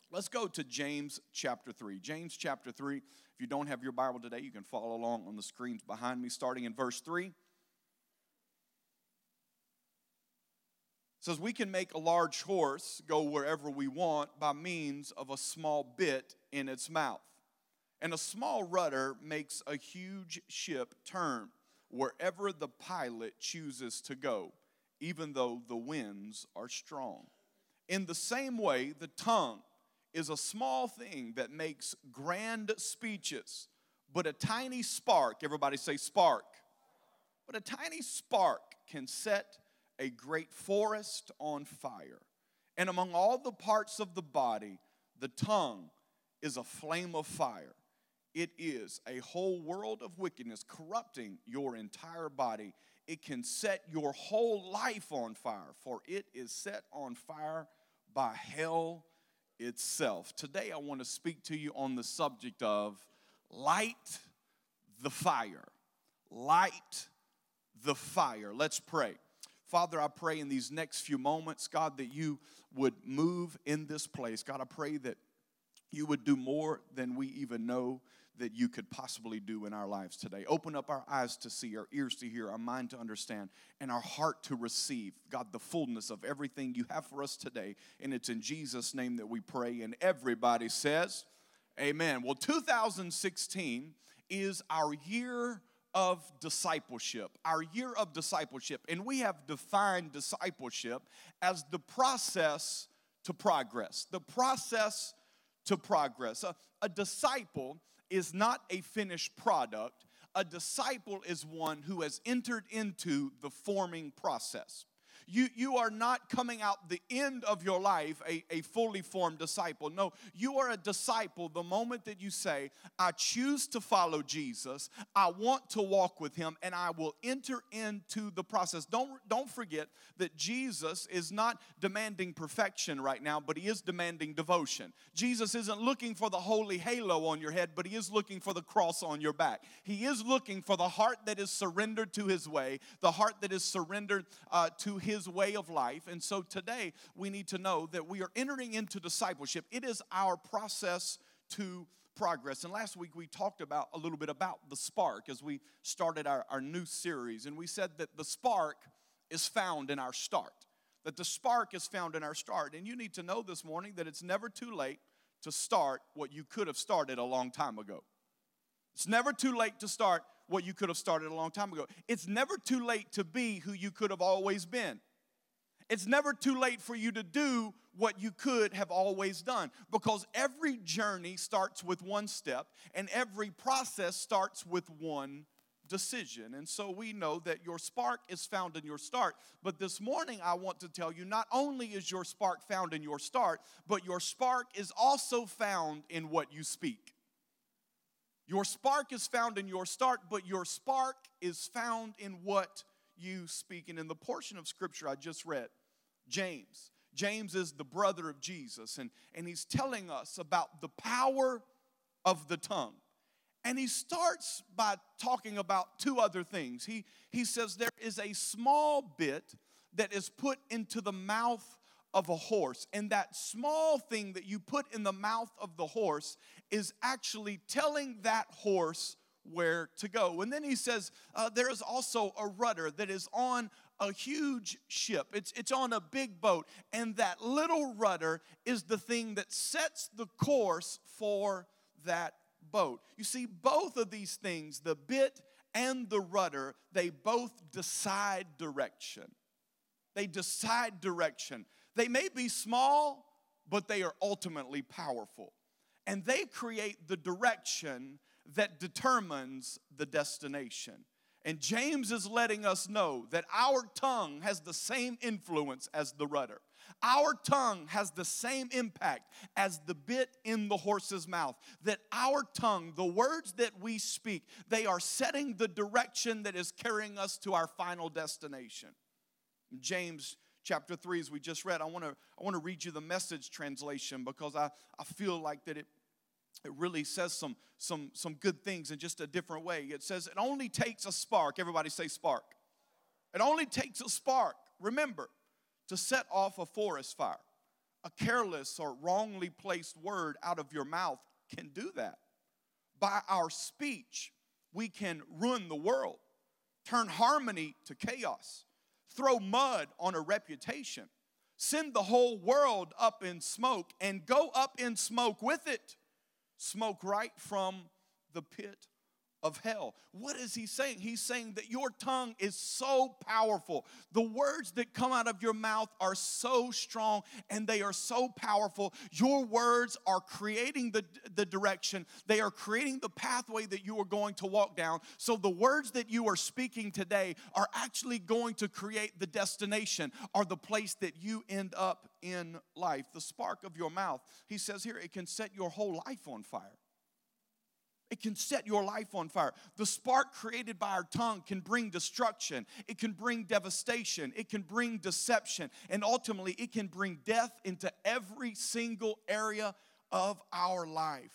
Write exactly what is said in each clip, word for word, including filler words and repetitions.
Let's go to James chapter three. James chapter three. If you don't have your Bible today, you can follow along on the screens behind me, starting in verse three. It says, we can make a large horse go wherever we want by means of a small bit in its mouth. And a small rudder makes a huge ship turn wherever the pilot chooses to go, even though the winds are strong. In the same way, the tongue is a small thing that makes grand speeches, but a tiny spark, everybody say spark, but a tiny spark can set a great forest on fire. And among all the parts of the body, the tongue is a flame of fire. It is a whole world of wickedness, corrupting your entire body. It can set your whole life on fire, for it is set on fire by hell itself. Today I want to speak to you on the subject of light the fire. Light the fire. Let's pray. Father, I pray in these next few moments, God, that you would move in this place. God, I pray that you would do more than we even know that you could possibly do in our lives today. Open up our eyes to see, our ears to hear, our mind to understand, and our heart to receive, God, the fullness of everything you have for us today. And it's in Jesus' name that we pray. And everybody says, amen. Well, two thousand sixteen is our year of discipleship, our year of discipleship. And we have defined discipleship as the process to progress, the process to progress. A, a disciple is not a finished product. A disciple is one who has entered into the forming process. You, you are not coming out the end of your life a, a fully formed disciple. No, you are a disciple the moment that you say, I choose to follow Jesus, I want to walk with him, and I will enter into the process. Don't, don't forget that Jesus is not demanding perfection right now, but he is demanding devotion. Jesus isn't looking for the holy halo on your head, but he is looking for the cross on your back. He is looking for the heart that is surrendered to his way, the heart that is surrendered uh, to his His way of life. And so today we need to know that we are entering into discipleship. It is our process to progress. And last week we talked about a little bit about the spark as we started our, our new series. And we said that the spark is found in our start. That the spark is found in our start. And you need to know this morning that it's never too late to start what you could have started a long time ago. It's never too late to start what you could have started a long time ago. It's never too late to be who you could have always been. It's never too late for you to do what you could have always done, because every journey starts with one step and every process starts with one decision. And so we know that your spark is found in your start. But this morning I want to tell you, not only is your spark found in your start, but your spark is also found in what you speak. Your spark is found in your start, but your spark is found in what you speak. And in the portion of Scripture I just read, James. James is the brother of Jesus, and, and he's telling us about the power of the tongue. And he starts by talking about two other things. He, he says there is a small bit that is put into the mouth of a horse, and that small thing that you put in the mouth of the horse is actually telling that horse where to go. And then he says uh, there is also a rudder that is on a huge ship. It's, it's on a big boat, and that little rudder is the thing that sets the course for that boat. You see, both of these things, the bit and the rudder, they both decide direction. They decide direction. They may be small, but they are ultimately powerful. And they create the direction that determines the destination. And James is letting us know that our tongue has the same influence as the rudder. Our tongue has the same impact as the bit in the horse's mouth. That our tongue, the words that we speak, they are setting the direction that is carrying us to our final destination. James chapter three, as we just read, I want to I want to read you the Message translation, because I, I feel like that it It really says some, some, some good things in just a different way. It says it only takes a spark. Everybody say spark. It only takes a spark, remember, to set off a forest fire. a careless or wrongly placed word out of your mouth can do that. By our speech, we can ruin the world, turn harmony to chaos, throw mud on a reputation, send the whole world up in smoke, and go up in smoke with it. Smoke right from the pit of hell. What is he saying? He's saying that your tongue is so powerful. The words that come out of your mouth are so strong and they are so powerful. Your words are creating the, the direction. They are creating the pathway that you are going to walk down. So the words that you are speaking today are actually going to create the destination or the place that you end up in life. The spark of your mouth, he says here, it can set your whole life on fire. It can set your life on fire. The spark created by our tongue can bring destruction. It can bring devastation. It can bring deception. And ultimately, it can bring death into every single area of our life.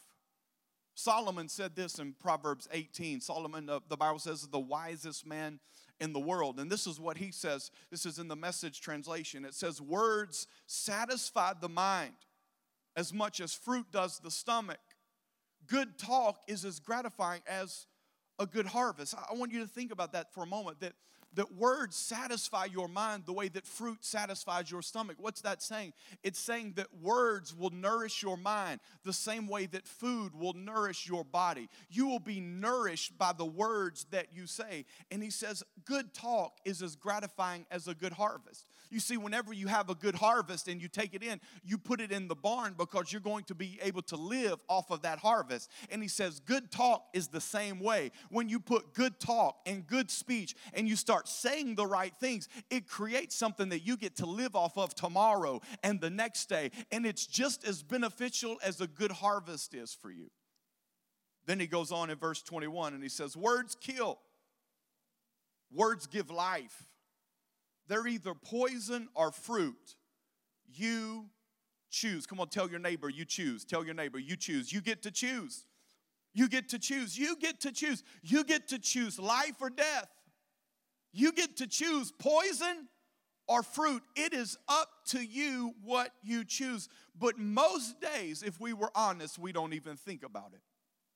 Solomon said this in Proverbs eighteen. Solomon, uh, the Bible says, is the wisest man in the world. And this is what he says. This is in the Message translation. It says, words satisfy the mind as much as fruit does the stomach. Good talk is as gratifying as a good harvest. I want you to think about that for a moment, that, that words satisfy your mind the way that fruit satisfies your stomach. What's that saying? It's saying that words will nourish your mind the same way that food will nourish your body. You will be nourished by the words that you say. And he says, good talk is as gratifying as a good harvest. You see, whenever you have a good harvest and you take it in, you put it in the barn because you're going to be able to live off of that harvest. And he says, good talk is the same way. When you put good talk and good speech and you start saying the right things, it creates something that you get to live off of tomorrow and the next day. And it's just as beneficial as a good harvest is for you. Then he goes on in verse twenty-one and he says, words kill. Words give life. They're either poison or fruit. You choose. Come on, tell your neighbor you choose. Tell your neighbor you choose. You get to choose. You get to choose. You get to choose. You get to choose life or death. You get to choose poison or fruit. It is up to you what you choose. But most days, if we were honest, we don't even think about it.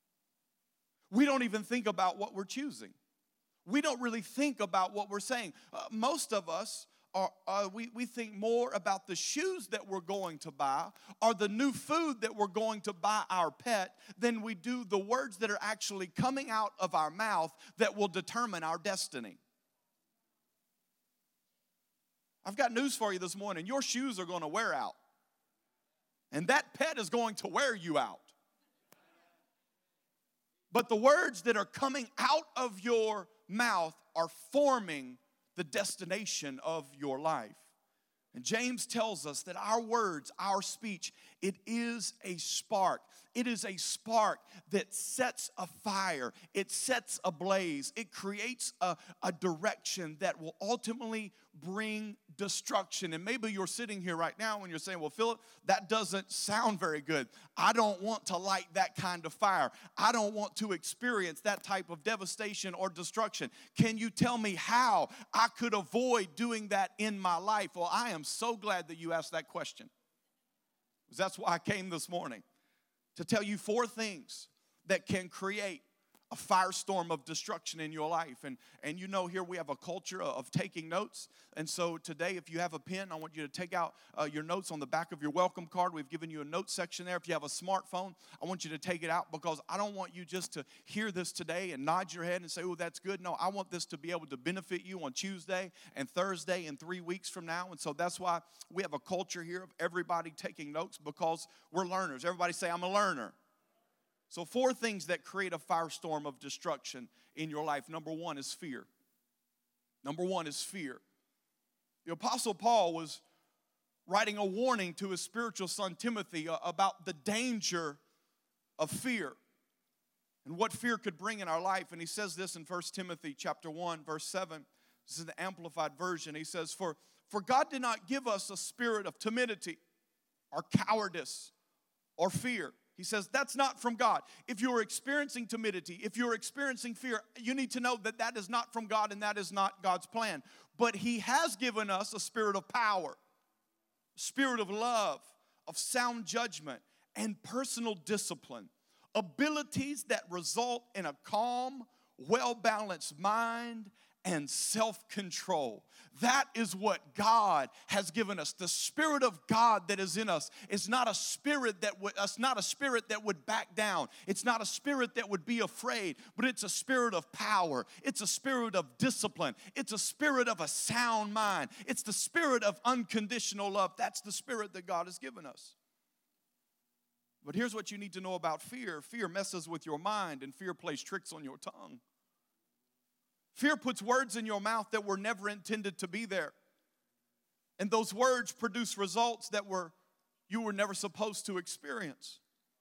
We don't even think about what we're choosing. We don't really think about what we're saying. Uh, most of us, are, uh, we, we think more about the shoes that we're going to buy or the new food that we're going to buy our pet than we do the words that are actually coming out of our mouth that will determine our destiny. I've got news for you this morning. Your shoes are going to wear out. And that pet is going to wear you out. But the words that are coming out of your mouth are forming the destination of your life. And James tells us that our words, our speech, it is a spark. It is a spark that sets a fire. It sets a blaze. It creates a, a direction that will ultimately bring destruction. And maybe you're sitting here right now and you're saying, well, Philip, that doesn't sound very good. I don't want to light that kind of fire. I don't want to experience that type of devastation or destruction. Can you tell me how I could avoid doing that in my life? Well, I am so glad that you asked that question. Because that's why I came this morning, to tell you four things that can create a firestorm of destruction in your life. And, and you know, here we have a culture of taking notes. And so today, if you have a pen, I want you to take out uh, your notes on the back of your welcome card. We've given you a note section there. If you have a smartphone, I want you to take it out, because I don't want you just to hear this today and nod your head and say, oh, that's good. No, I want this to be able to benefit you on Tuesday and Thursday and three weeks from now. And so that's why we have a culture here of everybody taking notes, because we're learners. Everybody say, I'm a learner. So four things that create a firestorm of destruction in your life. Number one is fear. Number one is fear. The Apostle Paul was writing a warning to his spiritual son Timothy about the danger of fear and what fear could bring in our life. And he says this in First Timothy chapter one, verse seven. This is the Amplified Version. He says, For, for God did not give us a spirit of timidity or cowardice or fear. He says that's not from God. If you're experiencing timidity, if you're experiencing fear, you need to know that that is not from God and that is not God's plan. But he has given us a spirit of power, spirit of love, of sound judgment and personal discipline, abilities that result in a calm, well-balanced mind and self-control. That is what God has given us. The Spirit of God that is in us is not a spirit that would, it's not a spirit that would back down. It's not a spirit that would be afraid, but it's a spirit of power. It's a spirit of discipline. It's a spirit of a sound mind. It's the spirit of unconditional love. That's the spirit that God has given us. But here's what you need to know about fear. Fear messes with your mind, and fear plays tricks on your tongue. Fear puts words in your mouth that were never intended to be there. And those words produce results that were you were never supposed to experience.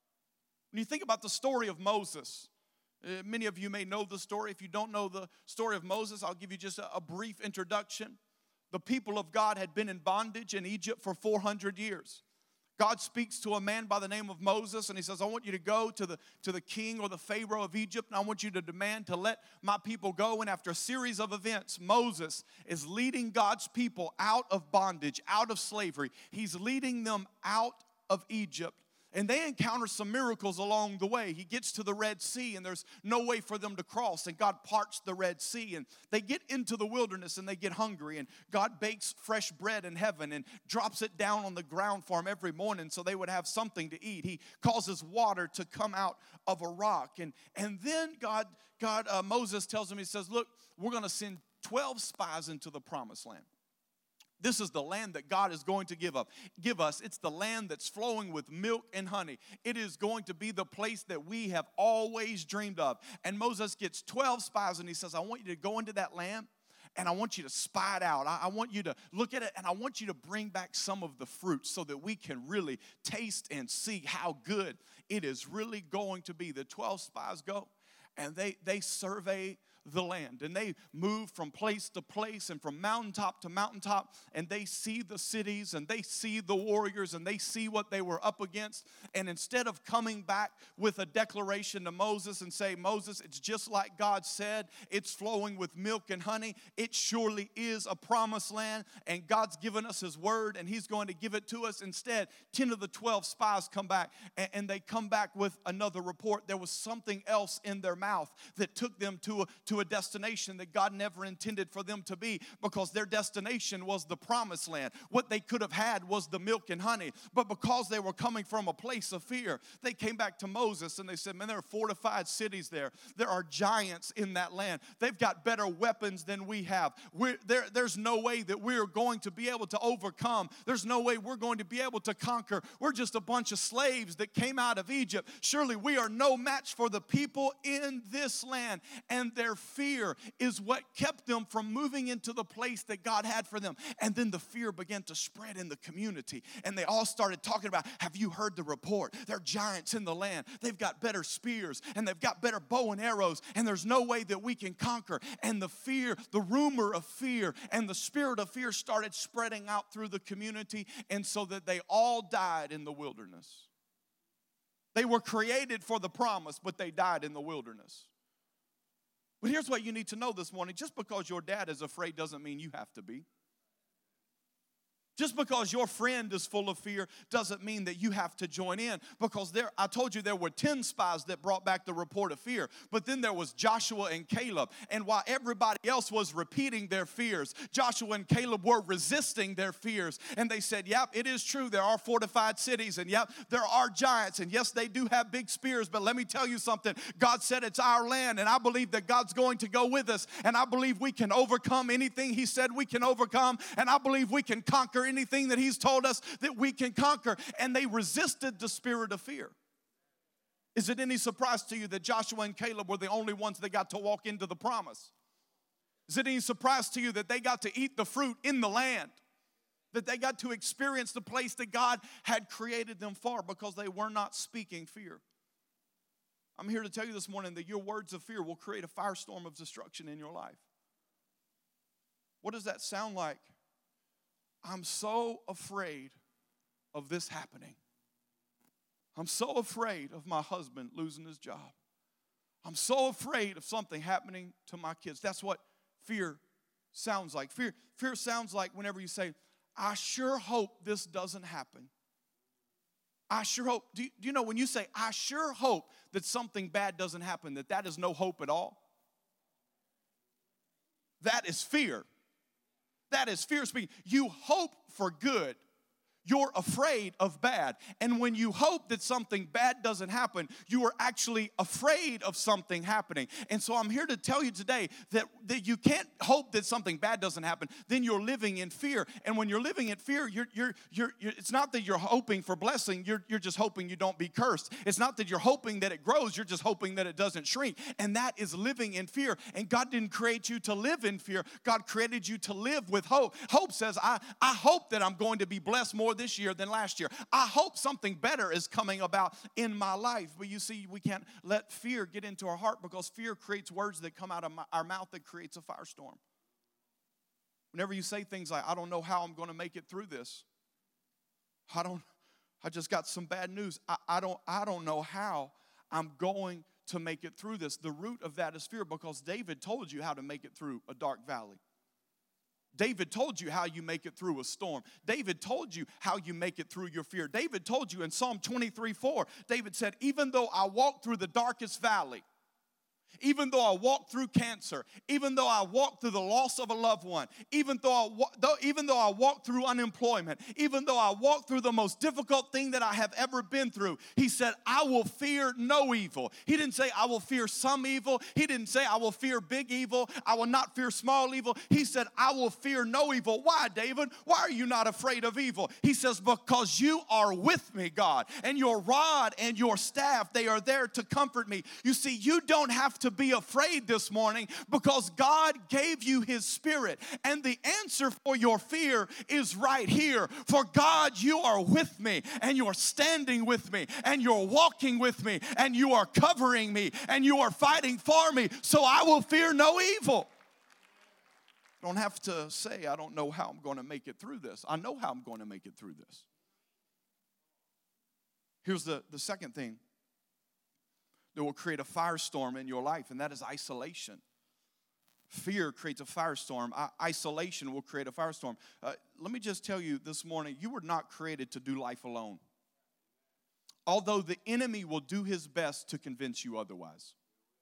When you think about the story of Moses, uh, many of you may know the story. If you don't know the story of Moses, I'll give you just a, a brief introduction. The people of God had been in bondage in Egypt for four hundred years. God speaks to a man by the name of Moses, and he says, I want you to go to the, to the king or the Pharaoh of Egypt, and I want you to demand to let my people go. And after a series of events, Moses is leading God's people out of bondage, out of slavery. He's leading them out of Egypt. And they encounter some miracles along the way. He gets to the Red Sea, and there's no way for them to cross. And God parts the Red Sea, and they get into the wilderness, and they get hungry. And God bakes fresh bread in heaven and drops it down on the ground for them every morning so they would have something to eat. He causes water to come out of a rock. And, and then God, God uh, Moses tells him, he says, look, we're going to send twelve spies into the promised land. This is the land that God is going to give up, give us. It's the land that's flowing with milk and honey. It is going to be the place that we have always dreamed of. And Moses gets twelve spies, and he says, I want you to go into that land, and I want you to spy it out. I, I want you to look at it, and I want you to bring back some of the fruit so that we can really taste and see how good it is really going to be. The twelve spies go, and they, they survey the land, and they move from place to place and from mountaintop to mountaintop, and they see the cities, and they see the warriors, and they see what they were up against. And instead of coming back with a declaration to Moses and say, Moses, it's just like God said, it's flowing with milk and honey, it surely is a promised land, and God's given us his word, and he's going to give it to us. Instead, ten of the twelve spies come back, and, and they come back with another report. There was something else in their mouth that took them to a, to a destination that God never intended for them to be, because their destination was the promised land. What they could have had was the milk and honey, but because they were coming from a place of fear, they came back to Moses and they said, man, there are fortified cities there. There are giants in that land. They've got better weapons than we have. We're, there, there's no way that we're going to be able to overcome. There's no way we're going to be able to conquer. We're just a bunch of slaves that came out of Egypt. Surely we are no match for the people in this land. And their fear is what kept them from moving into the place that God had for them. And then the fear began to spread in the community. And they all started talking about, have you heard the report? There are giants in the land. They've got better spears, and they've got better bow and arrows, and there's no way that we can conquer. And the fear, the rumor of fear and the spirit of fear started spreading out through the community, and so that they all died in the wilderness. They were created for the promise, but they died in the wilderness. But here's what you need to know this morning. Just because your dad is afraid doesn't mean you have to be. Just because your friend is full of fear doesn't mean that you have to join in. Because there, I told you there were ten spies that brought back the report of fear. But then there was Joshua and Caleb. And while everybody else was repeating their fears, Joshua and Caleb were resisting their fears. And they said, yep, it is true. There are fortified cities. And yep, there are giants. And yes, they do have big spears. But let me tell you something. God said it's our land. And I believe that God's going to go with us. And I believe we can overcome anything he said we can overcome. And I believe we can conquer anything that he's told us that we can conquer. And they resisted the spirit of fear. Is it any surprise to you that Joshua and Caleb were the only ones that got to walk into the promise? Is it any surprise to you that they got to eat the fruit in the land? That they got to experience the place that God had created them for, because they were not speaking fear? I'm here to tell you this morning that your words of fear will create a firestorm of destruction in your life. What does that sound like? I'm so afraid of this happening. I'm so afraid of my husband losing his job. I'm so afraid of something happening to my kids. That's what fear sounds like. Fear, fear sounds like whenever you say, I sure hope this doesn't happen. I sure hope, do you, do you know when you say, I sure hope that something bad doesn't happen, that that is no hope at all? That is fear. That is fear speaking. You hope for good. You're afraid of bad. And when you hope that something bad doesn't happen, you are actually afraid of something happening. And so I'm here to tell you today that, that you can't hope that something bad doesn't happen. Then you're living in fear. And when you're living in fear, you're, you're, you're, you're, it's not that you're hoping for blessing. You're, you're just hoping you don't be cursed. It's not that you're hoping that it grows. You're just hoping that it doesn't shrink. And that is living in fear. And God didn't create you to live in fear. God created you to live with hope. Hope says, I, I hope that I'm going to be blessed more this year than last year. I hope something better is coming about in my life. But you see, we can't let fear get into our heart, because fear creates words that come out of my, our mouth that creates a firestorm. Whenever you say things like, I don't know how I'm going to make it through this. I don't, I just got some bad news. I, I don't, I don't know how I'm going to make it through this. The root of that is fear, because David told you how to make it through a dark valley. David told you how you make it through a storm. David told you how you make it through your fear. David told you in Psalm twenty-three four, David said, even though I walk through the darkest valley, even though I walk through cancer, even though I walk through the loss of a loved one, even though I, wa- though, even though I walk through unemployment, even though I walk through the most difficult thing that I have ever been through, he said, I will fear no evil. He didn't say I will fear some evil. He didn't say I will fear big evil. I will not fear small evil. He said, I will fear no evil. Why, David? Why are you not afraid of evil? He says, because you are with me, God, and your rod and your staff, they are there to comfort me. You see, you don't have to be afraid this morning, because God gave you his spirit, and the answer for your fear is right here. For God, you are with me, and you are standing with me, and you're walking with me, and you are covering me, and you are fighting for me, so I will fear no evil. Don't have to say, I don't know how I'm going to make it through this. I know how I'm going to make it through this. Here's the, the second thing that will create a firestorm in your life, and that is isolation. Fear creates a firestorm. I- isolation will create a firestorm. Uh, let me just tell you this morning, you were not created to do life alone. Although the enemy will do his best to convince you otherwise.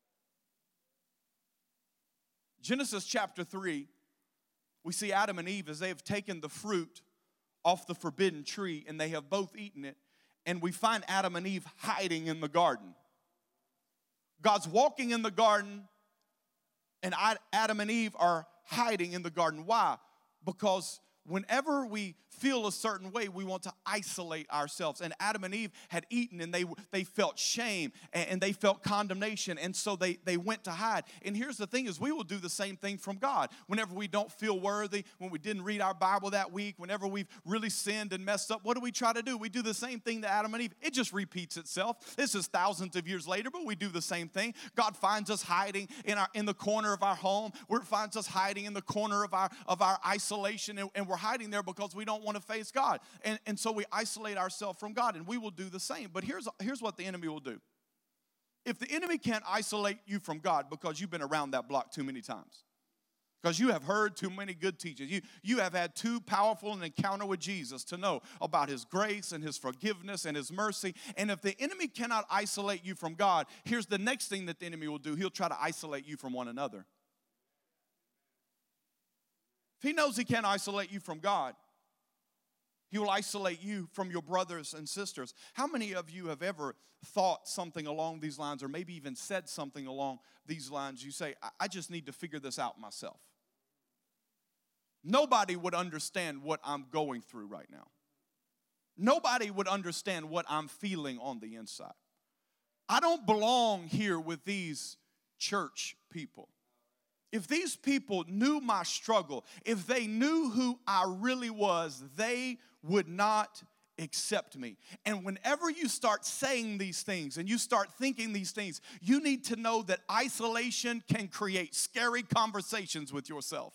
Genesis chapter three, we see Adam and Eve as they have taken the fruit off the forbidden tree, and they have both eaten it, and we find Adam and Eve hiding in the garden. God's walking in the garden, and Adam and Eve are hiding in the garden. Why? Because whenever we feel a certain way, we want to isolate ourselves. And Adam and Eve had eaten, and they, they felt shame, and, and they felt condemnation, and so they, they went to hide. And here's the thing is, we will do the same thing from God. Whenever we don't feel worthy, when we didn't read our Bible that week, whenever we've really sinned and messed up, what do we try to do? We do the same thing to Adam and Eve. It just repeats itself. This is thousands of years later, but we do the same thing. God finds us hiding in our in the corner of our home. Where finds us hiding in the corner of our of our isolation, and, and we're hiding there because we don't want to face God. And, and so we isolate ourselves from God, and we will do the same. But here's, here's what the enemy will do. If the enemy can't isolate you from God because you've been around that block too many times, because you have heard too many good teachings, you, you have had too powerful an encounter with Jesus to know about his grace and his forgiveness and his mercy. And if the enemy cannot isolate you from God, here's the next thing that the enemy will do. He'll try to isolate you from one another. If he knows he can't isolate you from God, he will isolate you from your brothers and sisters. How many of you have ever thought something along these lines, or maybe even said something along these lines? You say, I, I just need to figure this out myself. Nobody would understand what I'm going through right now. Nobody would understand what I'm feeling on the inside. I don't belong here with these church people. If these people knew my struggle, if they knew who I really was, they would not accept me. And whenever you start saying these things and you start thinking these things, you need to know that isolation can create scary conversations with yourself.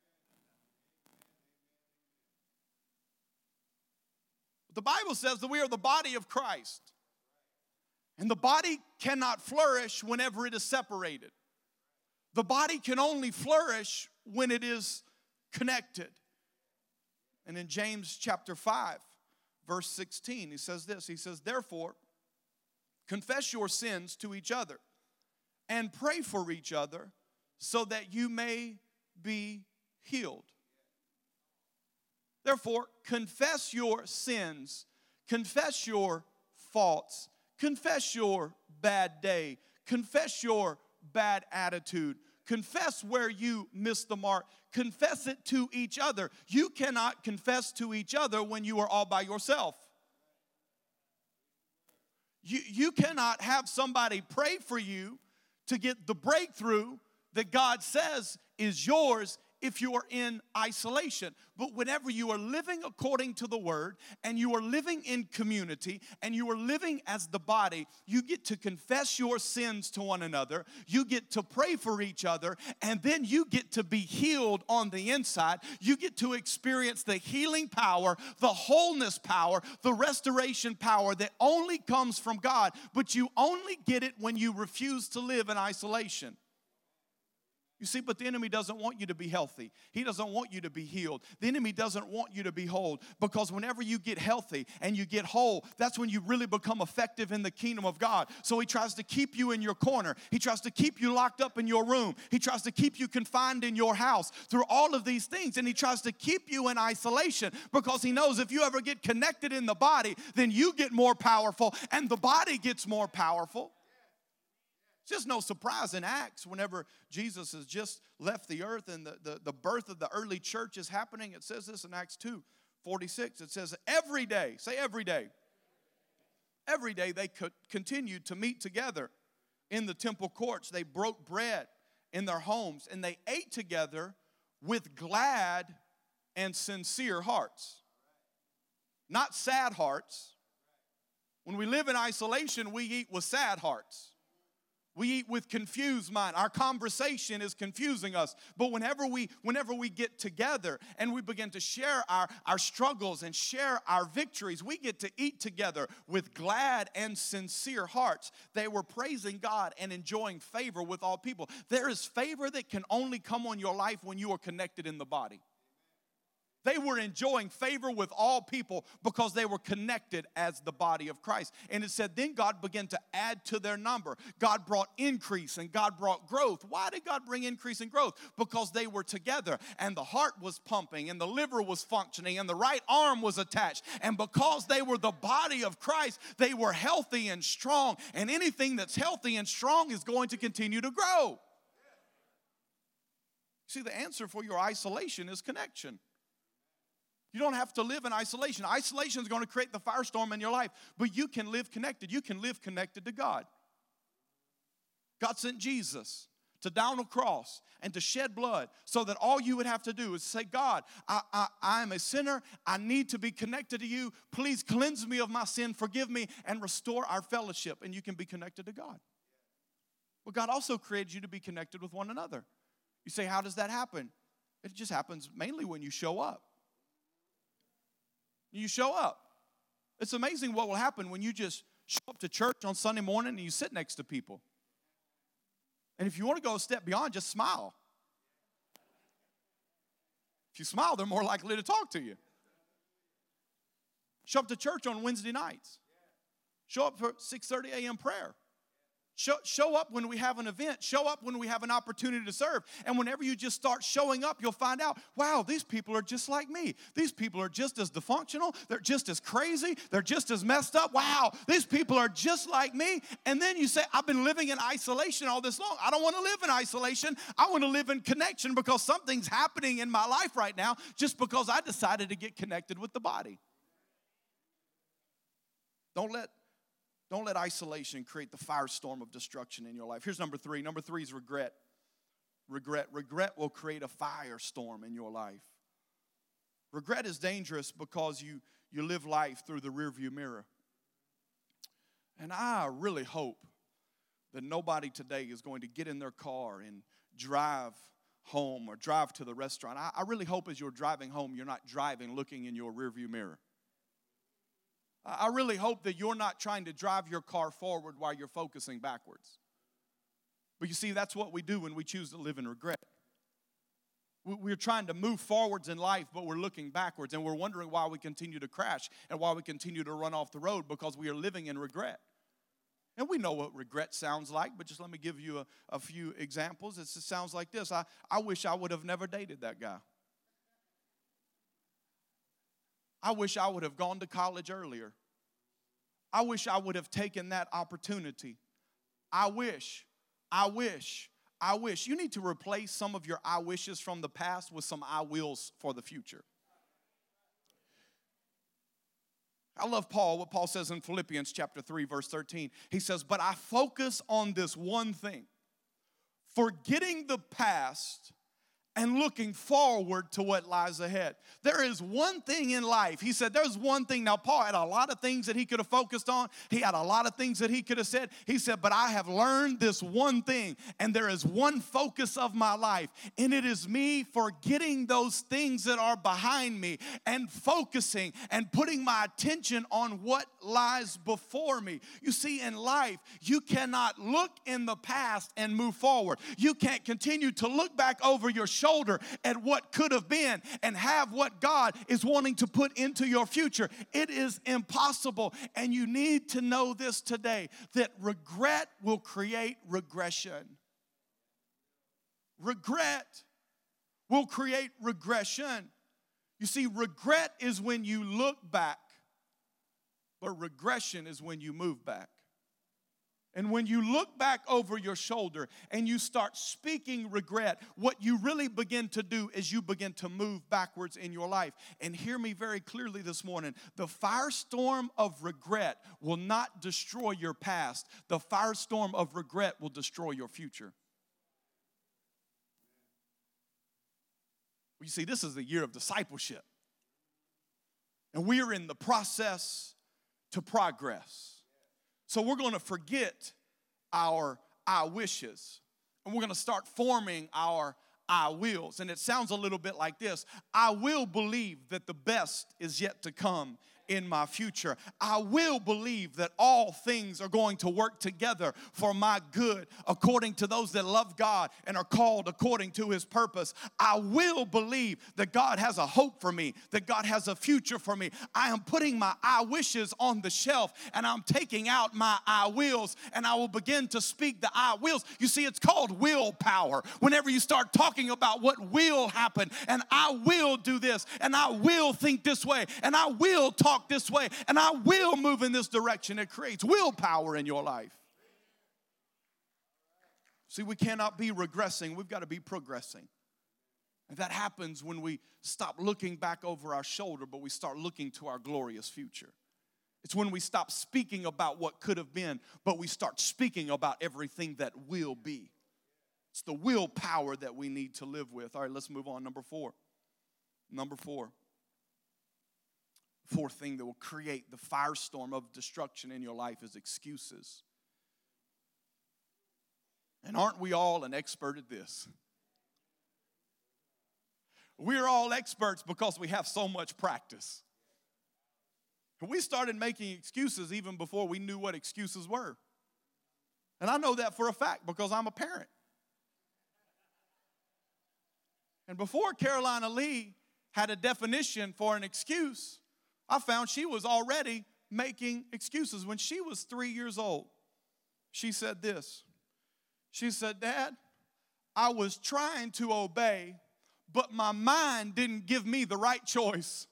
The Bible says that we are the body of Christ. And the body cannot flourish whenever it is separated. The body can only flourish when it is connected. And in James chapter five, verse sixteen. He says this. He says, therefore, confess your sins to each other and pray for each other so that you may be healed. Therefore, confess your sins, confess your faults, confess your bad day, confess your bad attitude, confess where you missed the mark, confess it to each other. You cannot confess to each other when you are all by yourself. You, you cannot have somebody pray for you to get the breakthrough that God says is yours if you are in isolation. But whenever you are living according to the word and you are living in community and you are living as the body, you get to confess your sins to one another, you get to pray for each other, and then you get to be healed on the inside. You get to experience the healing power, the wholeness power, the restoration power that only comes from God, but you only get it when you refuse to live in isolation. You see, but the enemy doesn't want you to be healthy. He doesn't want you to be healed. The enemy doesn't want you to be whole, because whenever you get healthy and you get whole, that's when you really become effective in the kingdom of God. So he tries to keep you in your corner. He tries to keep you locked up in your room. He tries to keep you confined in your house through all of these things. And he tries to keep you in isolation because he knows if you ever get connected in the body, then you get more powerful and the body gets more powerful. It's just no surprise in Acts, whenever Jesus has just left the earth and the, the, the birth of the early church is happening. It says this in Acts two forty-six. It says every day, say every day, every day they could continued to meet together in the temple courts. They broke bread in their homes and they ate together with glad and sincere hearts. Not sad hearts. When we live in isolation, we eat with sad hearts. We eat with confused mind. Our conversation is confusing us. But whenever we, whenever we get together and we begin to share our, our struggles and share our victories, we get to eat together with glad and sincere hearts. They were praising God and enjoying favor with all people. There is favor that can only come on your life when you are connected in the body. They were enjoying favor with all people because they were connected as the body of Christ. And it said, then God began to add to their number. God brought increase and God brought growth. Why did God bring increase and growth? Because they were together and the heart was pumping and the liver was functioning and the right arm was attached. And because they were the body of Christ, they were healthy and strong. And anything that's healthy and strong is going to continue to grow. See, the answer for your isolation is connection. You don't have to live in isolation. Isolation is going to create the firestorm in your life, but you can live connected. You can live connected to God. God sent Jesus to die on a cross and to shed blood so that all you would have to do is say, God, I, I, I am a sinner. I need to be connected to you. Please cleanse me of my sin, forgive me, and restore our fellowship, and you can be connected to God. But God also created you to be connected with one another. You say, how does that happen? It just happens mainly when you show up. You show up. It's amazing what will happen when you just show up to church on Sunday morning and you sit next to people. And if you want to go a step beyond, just smile. If you smile, they're more likely to talk to you. Show up to church on Wednesday nights. Show up for six thirty a.m. prayer. Show, show up when we have an event. Show up when we have an opportunity to serve. And whenever you just start showing up, you'll find out, wow, these people are just like me. These people are just as dysfunctional. They're just as crazy. They're just as messed up. Wow, these people are just like me. And then you say, I've been living in isolation all this long. I don't want to live in isolation. I want to live in connection because something's happening in my life right now just because I decided to get connected with the body. Don't let Don't let isolation create the firestorm of destruction in your life. Here's number three. Number three is regret. Regret. Regret will create a firestorm in your life. Regret is dangerous because you, you live life through the rearview mirror. And I really hope that nobody today is going to get in their car and drive home or drive to the restaurant. I, I really hope as you're driving home, you're not driving looking in your rearview mirror. I really hope that you're not trying to drive your car forward while you're focusing backwards. But you see, that's what we do when we choose to live in regret. We're trying to move forwards in life, but we're looking backwards, and we're wondering why we continue to crash and why we continue to run off the road, because we are living in regret. And we know what regret sounds like, but just let me give you a, a few examples. It just sounds like this. I, I wish I would have never dated that guy. I wish I would have gone to college earlier. I wish I would have taken that opportunity. I wish, I wish, I wish. You need to replace some of your I wishes from the past with some I wills for the future. I love Paul, what Paul says in Philippians chapter three, verse thirteen. He says, but I focus on this one thing, forgetting the past and looking forward to what lies ahead. There is one thing in life. He said there's one thing. Now, Paul had a lot of things that he could have focused on. He had a lot of things that he could have said. He said, but I have learned this one thing, and there is one focus of my life, and it is me forgetting those things that are behind me and focusing and putting my attention on what lies before me. You see, in life, you cannot look in the past and move forward. You can't continue to look back over your shoulder Shoulder at what could have been and have what God is wanting to put into your future. It is impossible, and you need to know this today, that regret will create regression. Regret will create regression. You see, regret is when you look back, but regression is when you move back. And when you look back over your shoulder and you start speaking regret, what you really begin to do is you begin to move backwards in your life. And hear me very clearly this morning. The firestorm of regret will not destroy your past. The firestorm of regret will destroy your future. You see, this is the year of discipleship. And we are in the process to progress. So we're going to forget our I wishes, and we're going to start forming our I wills. And it sounds a little bit like this. I will believe that the best is yet to come in my future. I will believe that all things are going to work together for my good, according to those that love God and are called according to his purpose. I will believe that God has a hope for me, that God has a future for me. I am putting my I wishes on the shelf, and I'm taking out my I wills, and I will begin to speak the I wills. You see, it's called willpower. Whenever you start talking about what will happen, and I will do this, and I will think this way, and I will talk this way, and I will move in this direction. It creates willpower in your life. See, we cannot be regressing. We've got to be progressing. And that happens when we stop looking back over our shoulder, but we start looking to our glorious future. It's when we stop speaking about what could have been, but we start speaking about everything that will be. It's the willpower that we need to live with. All right, let's move on. Number four. Number four. Fourth thing that will create the firestorm of destruction in your life is excuses. And aren't we all an expert at this? We're all experts because we have so much practice. We started making excuses even before we knew what excuses were. And I know that for a fact because I'm a parent. And before Carolina Lee had a definition for an excuse, I found she was already making excuses. When she was three years old, she said this. She said, Dad, I was trying to obey, but my mind didn't give me the right choice.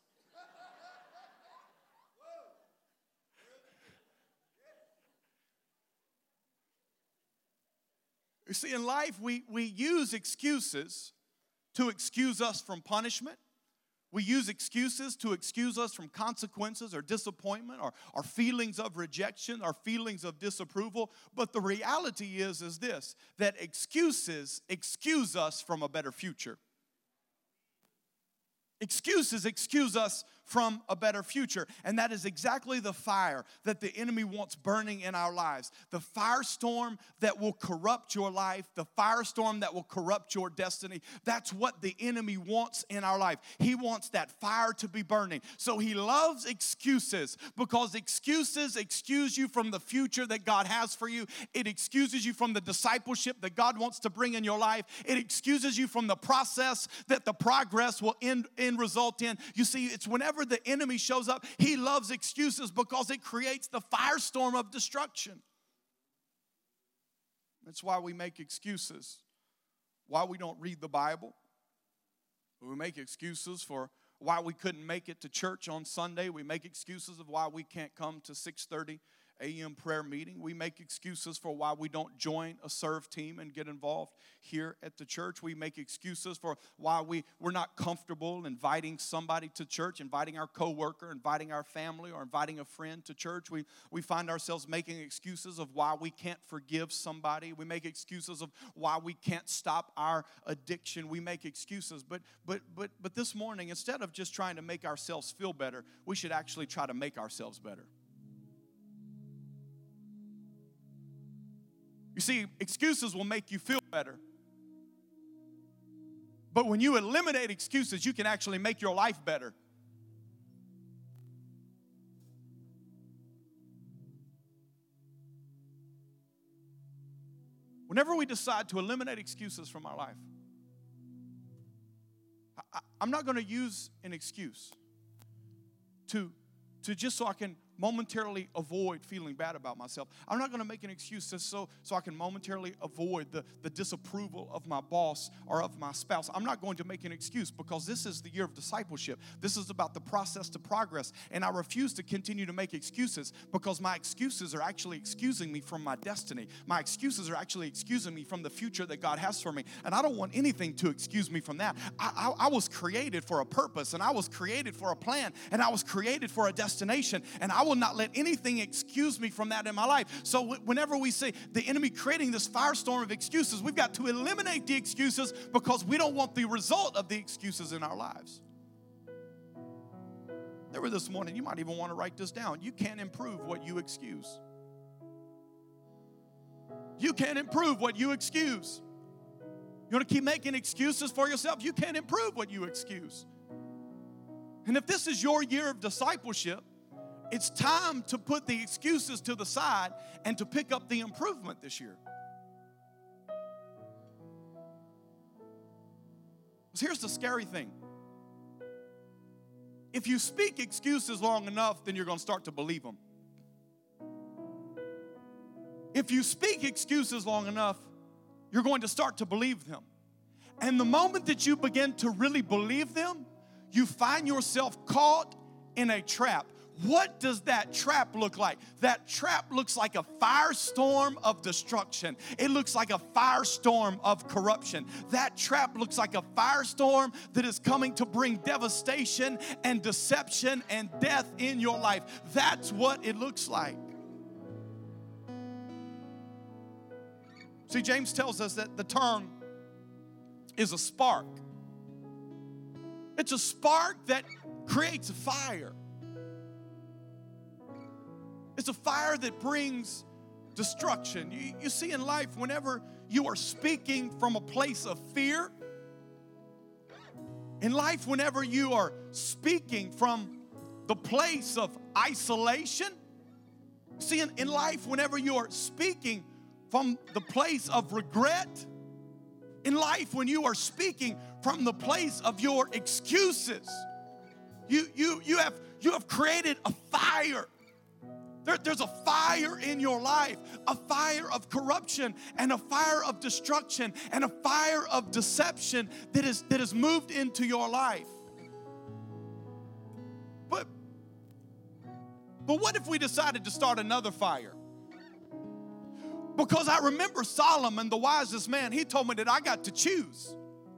You see, in life, we, we use excuses to excuse us from punishment. We use excuses to excuse us from consequences or disappointment or, or feelings of rejection or feelings of disapproval. But the reality is, is this, that excuses excuse us from a better future. Excuses excuse us from a better future. And that is exactly the fire that the enemy wants burning in our lives. The firestorm that will corrupt your life, the firestorm that will corrupt your destiny. That's what the enemy wants in our life. He wants that fire to be burning. So he loves excuses, because excuses excuse you from the future that God has for you. It excuses you from the discipleship that God wants to bring in your life. It excuses you from the process that the progress will end, end result in. You see, it's whenever the enemy shows up, he loves excuses because it creates the firestorm of destruction. That's why we make excuses. Why we don't read the Bible. We make excuses for why we couldn't make it to church on Sunday. We make excuses of why we can't come to six thirty a.m. prayer meeting. We make excuses for why we don't join a serve team and get involved here at the church. We make excuses for why we, we're not comfortable inviting somebody to church, inviting our coworker, inviting our family, or inviting a friend to church. We, we find ourselves making excuses of why we can't forgive somebody. We make excuses of why we can't stop our addiction. We make excuses. But, but, but, but this morning, instead of just trying to make ourselves feel better, we should actually try to make ourselves better. You see, excuses will make you feel better. But when you eliminate excuses, you can actually make your life better. Whenever we decide to eliminate excuses from our life, I, I'm not going to use an excuse to, to just so I can momentarily avoid feeling bad about myself. I'm not going to make an excuse just so, so I can momentarily avoid the, the disapproval of my boss or of my spouse. I'm not going to make an excuse, because this is the year of discipleship. This is about the process to progress. And I refuse to continue to make excuses, because my excuses are actually excusing me from my destiny. My excuses are actually excusing me from the future that God has for me. And I don't want anything to excuse me from that. I, I, I was created for a purpose, and I was created for a plan, and I was created for a destination. And I will not let anything excuse me from that in my life. So w- whenever we see the enemy creating this firestorm of excuses, we've got to eliminate the excuses, because we don't want the result of the excuses in our lives. There were this morning, you might even want to write this down. You can't improve what you excuse. You can't improve what you excuse. You want to keep making excuses for yourself? You can't improve what you excuse. And if this is your year of discipleship, it's time to put the excuses to the side and to pick up the improvement this year. So here's the scary thing. If you speak excuses long enough, then you're going to start to believe them. If you speak excuses long enough, you're going to start to believe them. And the moment that you begin to really believe them, you find yourself caught in a trap. What does that trap look like? That trap looks like a firestorm of destruction. It looks like a firestorm of corruption. That trap looks like a firestorm that is coming to bring devastation and deception and death in your life. That's what it looks like. See, James tells us that the tongue is a spark. It's a spark that creates a fire. It's a fire that brings destruction. You, you see, in life, whenever you are speaking from a place of fear, in life, whenever you are speaking from the place of isolation, see, in, in life, whenever you are speaking from the place of regret, in life, when you are speaking from the place of your excuses, you, you, you, have, you have created a fire. There, there's a fire in your life, a fire of corruption and a fire of destruction and a fire of deception that is, that has moved into your life. But, but what if we decided to start another fire? Because I remember Solomon, the wisest man, he told me that I got to choose.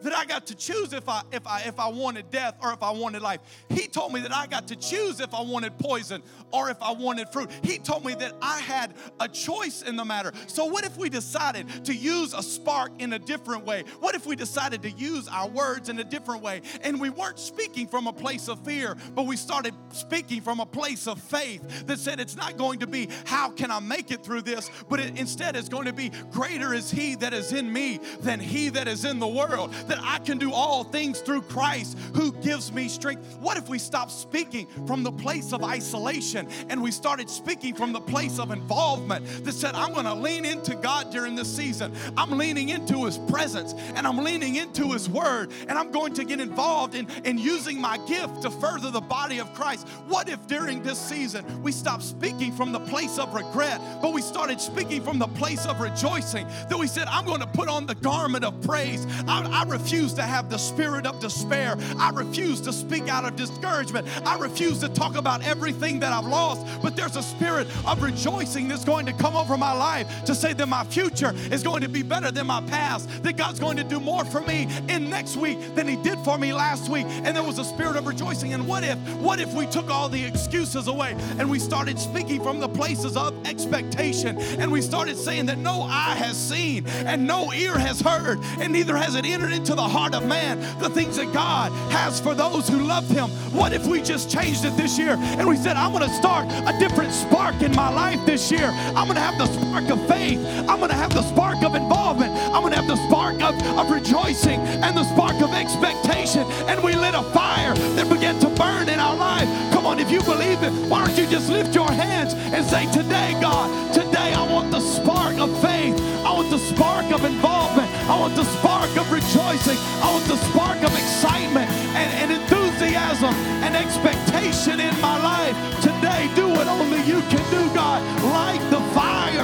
that I got to choose if I if I if I wanted death or if I wanted life. He told me that I got to choose if I wanted poison or if I wanted fruit. He told me that I had a choice in the matter. So what if we decided to use a spark in a different way? What if we decided to use our words in a different way? And we weren't speaking from a place of fear, but we started speaking from a place of faith that said it's not going to be how can I make it through this, but it, instead it's going to be greater is he that is in me than he that is in the world, that I can do all things through Christ who gives me strength. What if we stopped speaking from the place of isolation and we started speaking from the place of involvement that said, I'm going to lean into God during this season. I'm leaning into his presence and I'm leaning into his word and I'm going to get involved in, in using my gift to further the body of Christ. What if during this season we stopped speaking from the place of regret, but we started speaking from the place of rejoicing, that we said, I'm going to put on the garment of praise. I, I refuse to have the spirit of despair. I refuse to speak out of discouragement. I refuse to talk about everything that I've lost, but there's a spirit of rejoicing that's going to come over my life to say that my future is going to be better than my past, that God's going to do more for me in next week than he did for me last week. And there was a spirit of rejoicing. And what if, what if we took all the excuses away and we started speaking from the places of expectation, and we started saying that no eye has seen and no ear has heard and neither has it entered into the heart of man the things that God has for those who love him. What if we just changed it this year and we said, I'm going to start a different spark in my life this year. I'm going to have the spark of faith. I'm going to have the spark of involvement. I'm going to have the spark of, of rejoicing and the spark of expectation. And we lit a fire that began to burn in our life. Come on, if you believe it, why don't you just lift your hands and say, today, God, today I want the spark of faith. I want the spark of involvement. I want the spark of rejoicing. I want the spark of excitement and, and enthusiasm and expectation in my life. Today, do what only you can do, God. Light the fire.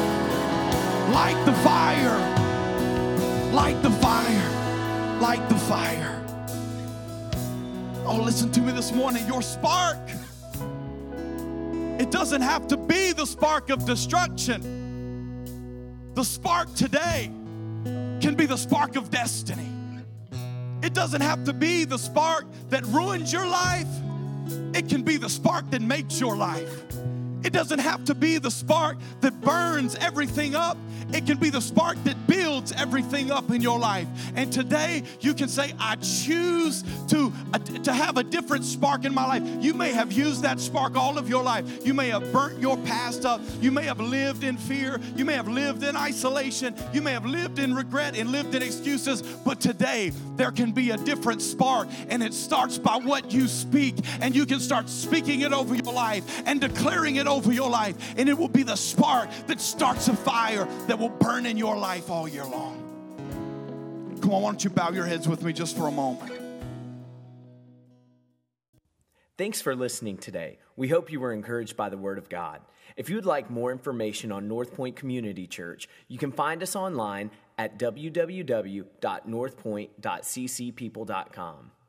Light the fire. Light the fire. Light the fire. Oh, listen to me this morning. Your spark, it doesn't have to be the spark of destruction. The spark today can be the spark of destiny. It doesn't have to be the spark that ruins your life. It can be the spark that makes your life. It doesn't have to be the spark that burns everything up. It can be the spark that builds everything up in your life. And today you can say, I choose to, uh, to have a different spark in my life. You may have used that spark all of your life. You may have burnt your past up. You may have lived in fear. You may have lived in isolation. You may have lived in regret and lived in excuses. But today there can be a different spark, and it starts by what you speak. And you can start speaking it over your life and declaring it over your life, and it will be the spark that starts a fire that will burn in your life all year long. Come on, why don't you bow your heads with me just for a moment. Thanks for listening today. We hope you were encouraged by the Word of God. If you would like more information on North Point Community Church, you can find us online at w w w dot north point dot c c people dot com.